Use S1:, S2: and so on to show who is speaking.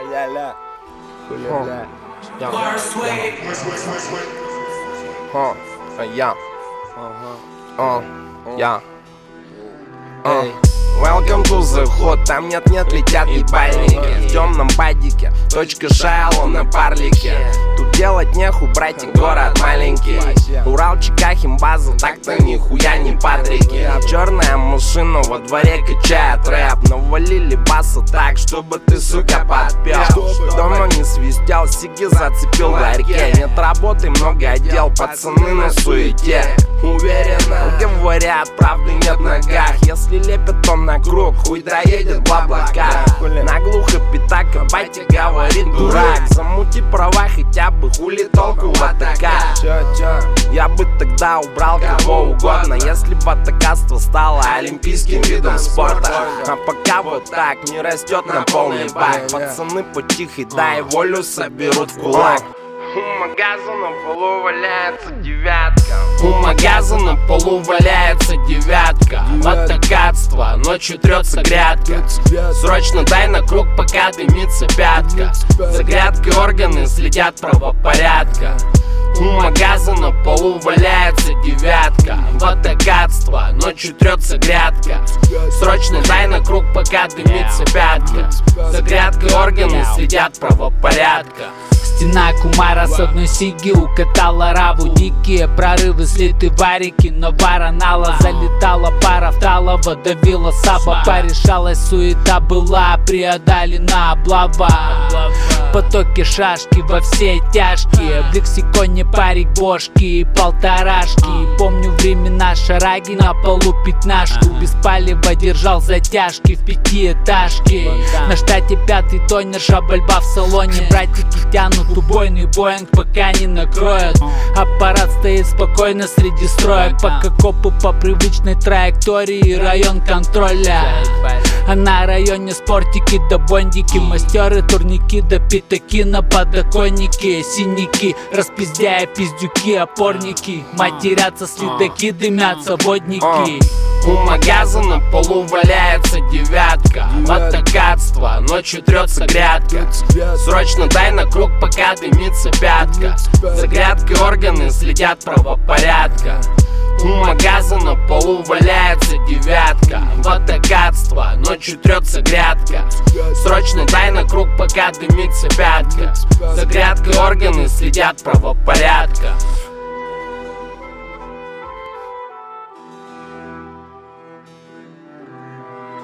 S1: Ля-ля-ля. Хуля-ля. Welcome to the hot, там нет-нет летят ебальники. В темном падике, точка Шайло на парлике. Тут делать неху, братик, город маленький. Урал, Чика, Химбаза, так-то нихуя не Патрики. Черная машина во дворе качает рэп. Навалили баса так, чтобы ты, сука, подпел. Дома не свистел, сиги зацепил в ларьке. Нет работы, много дел, пацаны на суете. Уверенно говорят, правды нет в ногах. Если лепят, то на круг, хуй доедет бла-блака. Наглухо пятака, батя говорит дурак. Замути права хотя бы, хули толку в АТК. Я бы тогда убрал кого угодно, если бы атакаство стало олимпийским видом спорта. А пока вот так не растет на полный бак. Пацаны потихо, дай волю, соберут в кулак. У магаза на полу валяется девятка. У магаза на полу валяется девятка. Атакатство, ночью трется грядка. Срочно дай на круг, пока дымится пятка. За грядкой органы следят правопорядка. У магаза на полу валяется девятка. Атакатство, ночью трется грядка. Срочно дай на круг, пока дымится пятка. За грядкой органы следят правопорядка.
S2: Стена Кумара с одной сиги укатала раву. Дикие прорывы, слиты варики, но варанала. Залетала пара в Талово, давила саба. Порешалась суета, была преодолена облава. Потоки шашки во все тяжкие. В лексиконе парик бошки и полторашки. Помню времена шараги, на полу пятнашку. Без палева держал затяжки в пятиэтажке. На штате пятый тонер, шабальба в салоне. Братики тянут убойный боинг, пока не накроют. Аппарат стоит спокойно среди строек. Пока копы по привычной траектории, район контроля. А на районе спортики да бондики. Мастеры, турники да пятаки на подоконнике. Синяки, распиздяя пиздюки, опорники. Матерятся следаки, дымятся водники.
S1: У магаза на полу валяется девятка. Атакатство, ночью трется грядка. Срочно дай на круг, пока дымится пятка. За грядкой органы следят правопорядка. У магаза на полу валяется девятка. Атакатство, ночью трется грядка. Срочно дай на круг, пока дымится пятка. За грядкой органы следят правопорядка.